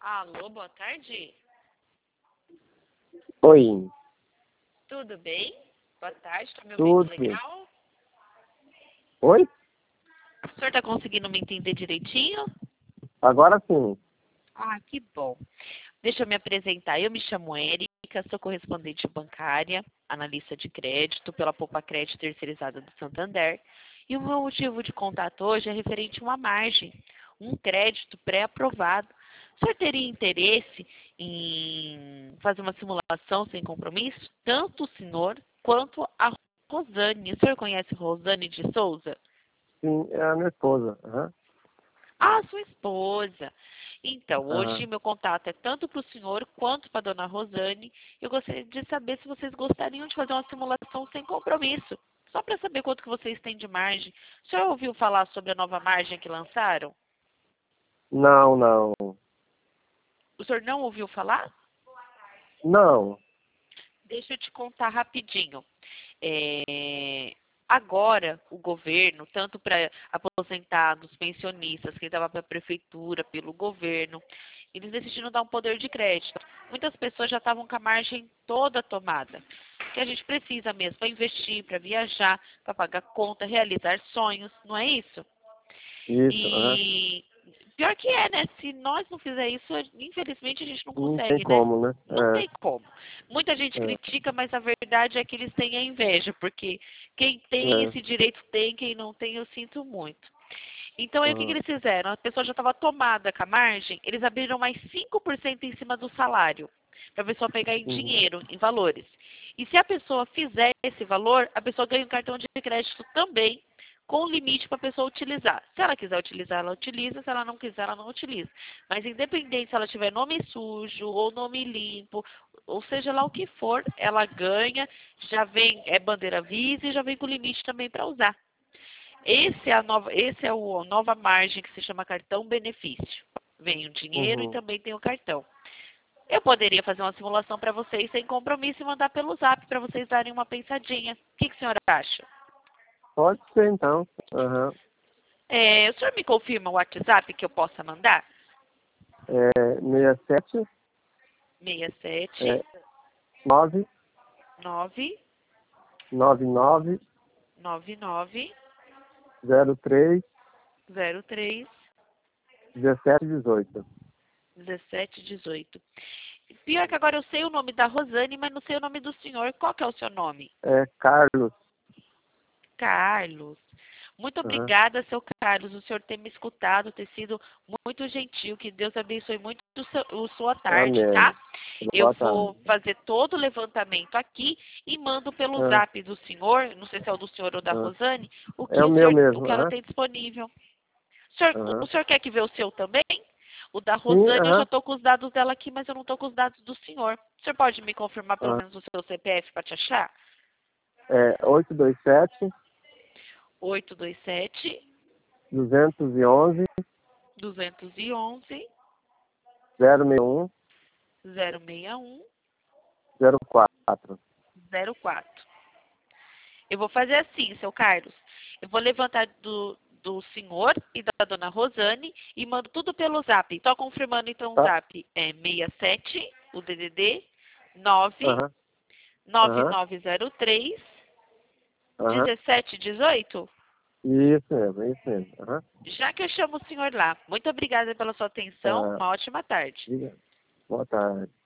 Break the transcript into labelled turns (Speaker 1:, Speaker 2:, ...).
Speaker 1: Alô, boa tarde.
Speaker 2: Oi,
Speaker 1: Tudo bem? Boa tarde, tá me ouvindo
Speaker 2: tudo.
Speaker 1: legal?
Speaker 2: Oi?
Speaker 1: O senhor tá conseguindo me entender direitinho?
Speaker 2: Agora sim.
Speaker 1: Ah, que bom. Deixa eu me apresentar. Eu me chamo Érica, sou correspondente bancária, analista de crédito pela Poupa Crédito Terceirizada do Santander. E o meu motivo de contato hoje é referente a uma margem, um crédito pré-aprovado. O senhor teria interesse em fazer uma simulação sem compromisso? Tanto o senhor quanto a Rosane. O senhor conhece Rosane de Souza?
Speaker 2: Sim, é a minha esposa. Aham.
Speaker 1: Ah, sua esposa. Então, hoje
Speaker 2: Aham.
Speaker 1: meu contato é tanto para o senhor quanto para a dona Rosane. Eu gostaria de saber se vocês gostariam de fazer uma simulação sem compromisso. Só para saber quanto que vocês têm de margem. O senhor ouviu falar sobre a nova margem que lançaram?
Speaker 2: Não, não.
Speaker 1: O senhor não ouviu falar?
Speaker 2: Não.
Speaker 1: Deixa eu te contar rapidinho. Agora, o governo, tanto para aposentados, pensionistas, quem estava para a prefeitura, pelo governo, eles decidiram dar um poder de crédito. Muitas pessoas já estavam com a margem toda tomada. Que a gente precisa mesmo para investir, para viajar, para pagar conta, realizar sonhos, não é isso?
Speaker 2: Isso. Aham.
Speaker 1: E pior que é, né? Se nós não fizer isso, infelizmente a gente não
Speaker 2: Não tem
Speaker 1: consegue, né?
Speaker 2: como, né?
Speaker 1: Não tem como. Muita gente
Speaker 2: É,
Speaker 1: critica, mas a verdade é que eles têm a inveja, porque quem tem
Speaker 2: é.
Speaker 1: esse direito tem, quem não tem, eu sinto muito. Então, aí o que que
Speaker 2: Aham.
Speaker 1: eles fizeram? A pessoa já estava tomada com a margem, eles abriram mais 5% em cima do salário, para a pessoa pegar em
Speaker 2: Uhum.
Speaker 1: dinheiro, em valores. E se a pessoa fizer esse valor, a pessoa ganha um cartão de crédito também, com limite para a pessoa utilizar. Se ela quiser utilizar, ela utiliza. Se ela não quiser, ela não utiliza. Mas independente se ela tiver nome sujo ou nome limpo, ou seja lá o que for, ela ganha, já vem, é bandeira Visa e já vem com limite também para usar. Esse é a nova margem que se chama cartão benefício. Vem o dinheiro e
Speaker 2: Uhum.
Speaker 1: também tem o cartão. Eu poderia fazer uma simulação para vocês sem compromisso e mandar pelo zap para vocês darem uma pensadinha. O que a senhora acha?
Speaker 2: Pode ser então. Aham.
Speaker 1: O senhor me confirma o WhatsApp que eu possa mandar?
Speaker 2: É 67
Speaker 1: 67
Speaker 2: é 9
Speaker 1: 9
Speaker 2: 99
Speaker 1: 99
Speaker 2: 03
Speaker 1: 03
Speaker 2: 17 18.
Speaker 1: 17 18. Pior que agora eu sei o nome da Rosane, mas não sei o nome do senhor. Qual que é o seu nome?
Speaker 2: É Carlos.
Speaker 1: Carlos. Muito
Speaker 2: Aham.
Speaker 1: obrigada, seu Carlos, o senhor ter me escutado, ter sido muito gentil. Que Deus abençoe muito a sua tarde,
Speaker 2: Amém.
Speaker 1: tá? Eu
Speaker 2: Boa tarde.
Speaker 1: vou fazer todo o levantamento aqui e mando pelo
Speaker 2: Ah,
Speaker 1: zap do senhor, não sei se é o do senhor ou da
Speaker 2: ah.
Speaker 1: Rosane,
Speaker 2: É o meu
Speaker 1: o
Speaker 2: mesmo.
Speaker 1: que ela
Speaker 2: Aham.
Speaker 1: tem disponível. O
Speaker 2: Aham.
Speaker 1: senhor quer que vê o seu também? O da
Speaker 2: Sim,
Speaker 1: Rosane, eu já
Speaker 2: aham.
Speaker 1: estou com os dados dela aqui, mas eu não estou com os dados do senhor. O senhor pode me confirmar pelo
Speaker 2: Ah.
Speaker 1: menos o seu CPF para te achar?
Speaker 2: É 827
Speaker 1: 827
Speaker 2: 211
Speaker 1: 211
Speaker 2: 061
Speaker 1: 061
Speaker 2: 04.
Speaker 1: 04. Eu vou fazer assim, seu Carlos. Eu vou levantar do senhor e da dona Rosane e mando tudo pelo zap. Estou confirmando então o
Speaker 2: Tá?
Speaker 1: zap. É 67, o DDD, 9
Speaker 2: Aham. Aham.
Speaker 1: 9903
Speaker 2: Aham.
Speaker 1: 1718.
Speaker 2: Isso mesmo, isso mesmo. Aham.
Speaker 1: Já que eu chamo o senhor lá. Muito obrigada pela sua atenção.
Speaker 2: Tá.
Speaker 1: Uma ótima tarde.
Speaker 2: Diga. Boa tarde.